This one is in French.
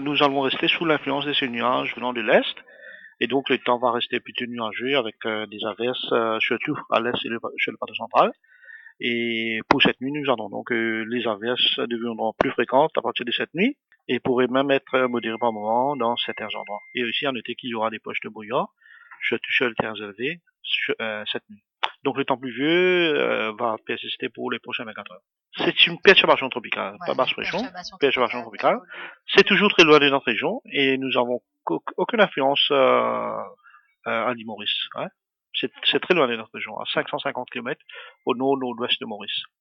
nous allons rester sous l'influence de ces nuages venant de l'Est. Et donc, le temps va rester plutôt nuageux avec des averses, surtout à l'Est et sur le plateau central. Et pour cette nuit, nous allons donc les averses deviendront plus fréquentes à partir de cette nuit et pourraient même être modérées par moment dans certains endroits. Et aussi à noter qu'il y aura des poches de brouillard, surtout sur les terres élevées, cette nuit. Donc le temps pluvieux va persister pour les prochaines 24 heures. C'est une perturbation tropicale, pas basse pression, perturbation tropicale. C'est toujours très loin de notre région et nous avons aucune influence à l'île Maurice. Hein. C'est très loin de notre région, à 550 km au nord-nord-ouest de Maurice.